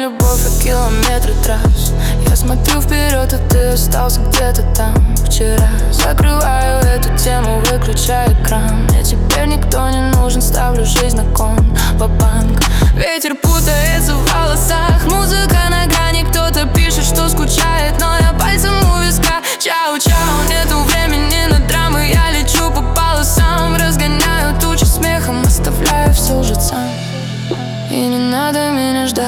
любовь и километры трасс. Я смотрю вперед, а ты остался где-то там вчера. Закрываю эту тему, выключаю экран. Мне теперь никто не нужен, ставлю жизнь на кон. Ва-банк. Ветер путается в волосах, музыка на грани. Кто-то пишет, что скучает, но я пальцем у виска. Чао-чао, нету времени на драмы. Я лечу по полосам, разгоняю тучи смехом, оставляю все лжецам. И не надо меня ждать,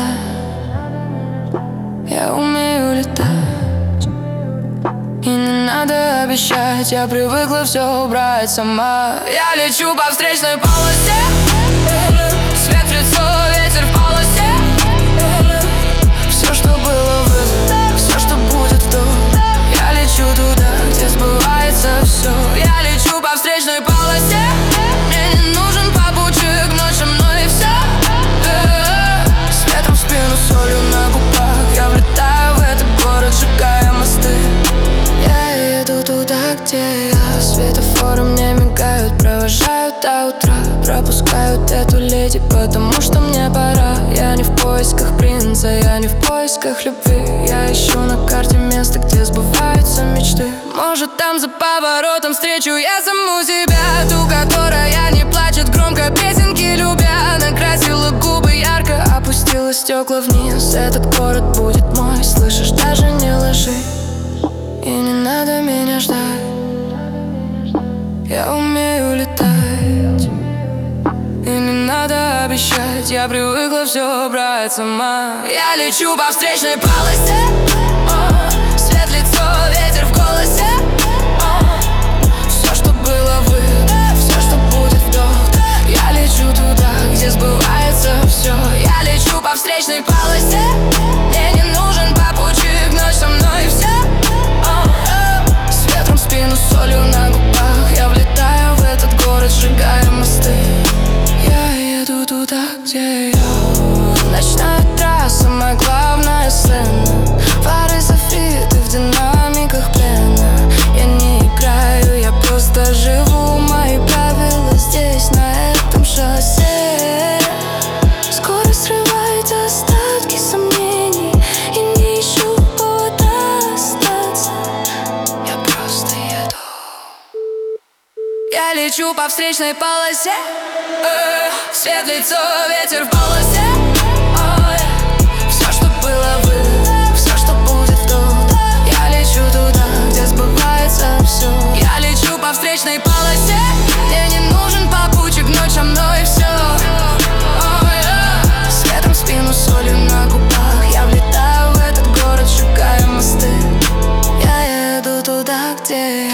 я умею летать. И не надо обещать, я привыкла все убрать сама. Я лечу по встречной полосе, свет в лицо, ветер в полосе. Все, что было вызов, все, что будет вдох. Я лечу туда, где сбывается все. Я лечу по встречной полосе. Мне не нужен попутчик, ночь со мной и все. Светом в спину, солью на губах. Я влетаю в этот город, сжигая мосты. Я еду туда, где я. Светофоры мне мигают, провожают до утра. Пропускают эту леди, потому что мне пора. Я не в поисках принца, я не в поисках любви. Я ищу на карте место, где сбываются мечты. Может, там за поворотом встречу я саму себя, ту, которая не плачет громко, песенки любя. Накрасила губы ярко, опустила стекла вниз. Этот город будет мой, слышишь, даже не ложи. И не надо меня ждать, я умею летать. И не надо обещать, я привыкла все брать сама. Я лечу по встречной полосе, свет в лицо, ветер в голосе. Все, что было выдох, все, что будет вдох. Я лечу туда, где сбывается все. Я лечу по встречной полосе. Мне не нужен попутчик, ночь со мной и все. С ветром в спину, солью на губах. Я влетаю в этот город, сжигая мосты. Я еду туда, где я. Ночная трасса, моя главная сцена. Фары софиты в динамиках плена. Я не играю, я просто живу. Мои правила здесь, на этом шоссе. Скорость срывает остатки сомнений. И не ищу повода остаться. Я просто еду. Я лечу по встречной полосе. Свет в лицо, ветер в полосе. Все, что было выдох, все, что будет вдох. Я лечу туда, где сбывается все. Я лечу по встречной полосе. Мне не нужен попутчик, ночь со мной и все. Светом в спину, солью на губах. Я влетаю в этот город, сжигая мосты. Я еду туда, где